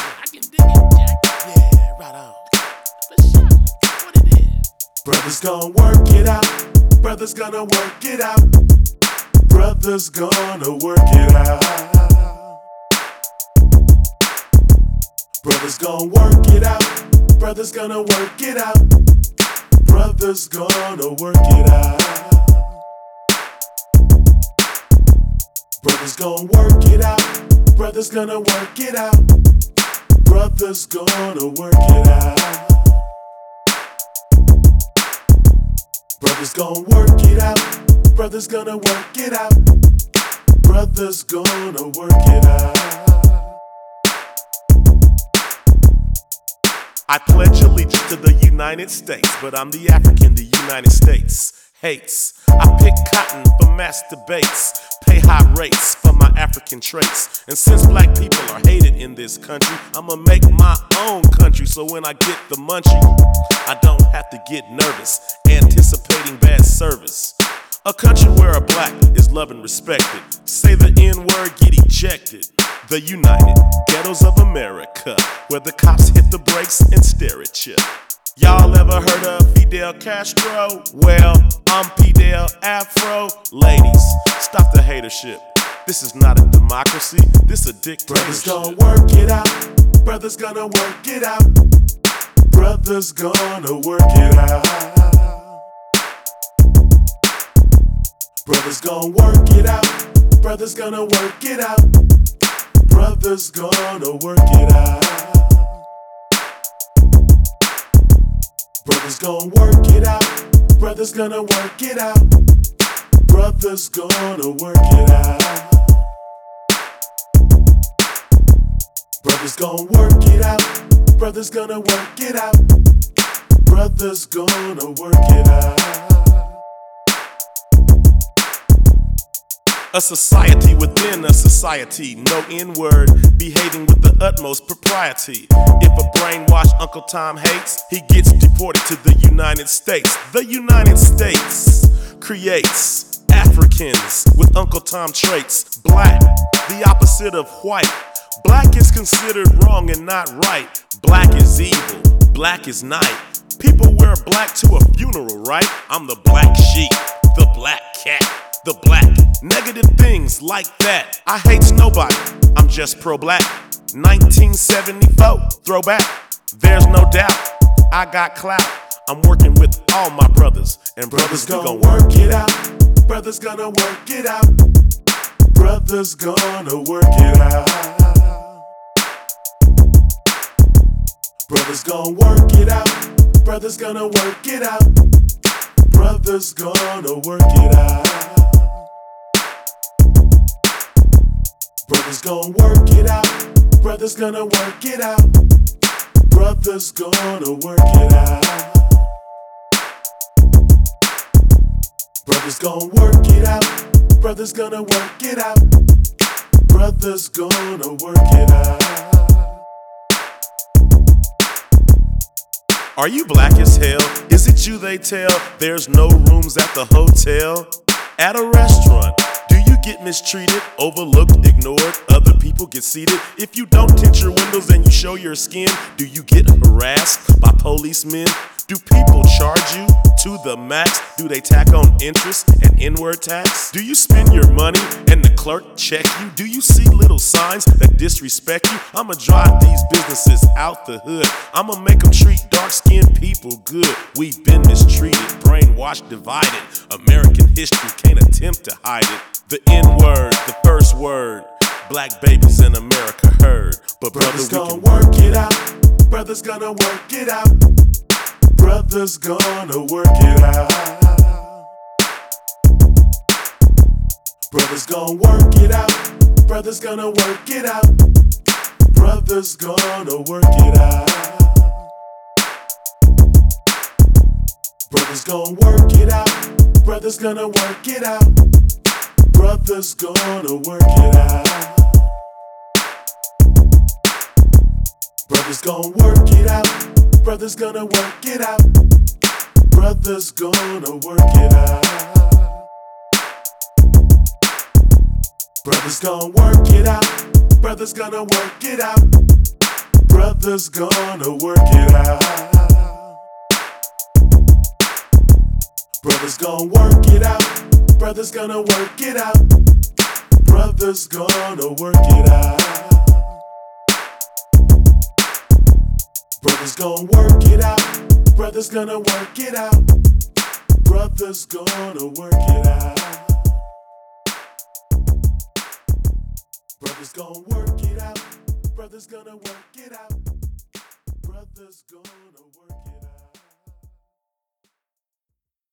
I can dig it, Jack. Yeah, right on. For sure. What it is? Brothers gonna work it out. Brothers gonna work it out. Brothers gonna work it out. Brothers gonna work it out. Brothers gonna work it out. Brothers gonna work it out. Brothers gonna work it out. Brothers gonna work it out. Brothers gonna work it out. Brothers gonna work it out. Brothers gonna work it out. Brothers gonna work it out. I pledge allegiance to the United States, but I'm the African the United States hates. I pick cotton for mass debates, pay high rates for my African traits. And since black people are hated in this country, I'ma make my own country. So when I get the munchie, I don't have to get nervous, anticipating bad service. A country where a black is loved and respected. Say the N-word, get ejected. The United Ghettos of America, where the cops hit the brakes and stare at ya. Y'all ever heard of Fidel Castro? Well, I'm Fidel Afro. Ladies, stop the hatership. This is not a democracy, this a dictatorship. Brothers gonna work it out. Brothers gonna work it out. Brothers gonna work it out. Brothers gonna work it out. Brothers gonna work it out. Brothers gonna work it out. Brothers gonna work it out. Brothers gonna work it out. Brothers gonna work it out. Brothers gonna work it out. Brothers gonna work it out. Brothers gonna work it out. A society within a society, no N-word, behaving with the utmost propriety. If a brainwashed Uncle Tom hates, he gets deported to the United States. The United States creates Africans with Uncle Tom traits. Black, the opposite of white. Black is considered wrong and not right. Black is evil, black is night. People wear black to a funeral, right? I'm the black sheep, the black cat, the black. Negative things like that. I hate nobody, I'm just pro-black. 1974, throwback. There's no doubt, I got clout. I'm working with all my brothers, and brothers gonna work it out. Brothers gonna work it out. Brothers gonna work it out. Brothers gonna work it out. Brothers gonna work it out. Brothers gonna work it out. Brothers gonna work it out. Brothers gonna work it out. Brothers gonna work it out. Brothers gonna work it out. Brothers gonna work it out. Brothers gonna work it out. Are you black as hell? Is it you they tell? There's no rooms at the hotel. At a restaurant, do you get mistreated, overlooked, ignored? Other people get seated. If you don't tint your windows and you show your skin, do you get harassed by policemen? Do people charge you to the max? Do they tack on interest and N-word tax? Do you spend your money and the clerk check you? Do you see little signs that disrespect you? I'ma drive these businesses out the hood. I'ma make them treat dark-skinned people good. We've been mistreated, brainwashed, divided. American history can't attempt to hide it. The N-word, the first word, black babies in America heard. But brothers gonna work it out. Brothers gonna work it out. Brothers gonna work it out. Brothers gonna work it out. Brothers gonna work it out. Brothers gonna work it out. Brothers gonna work it out. Brothers gonna work it out. Brothers gonna work it out. Brothers gonna work it out. Brothers gonna work it out. Brothers gonna work it out. Brothers gonna work it out. Brothers gonna work it out. Brothers gonna work it out. Brothers gonna work it out. Brothers gonna work it out. Brothers gonna work it out. Brothers gonna work it out. Brothers gonna work it out. Brothers gonna work it out. Brothers gonna work it out. Brothers gonna work it out. Brothers gonna work it out.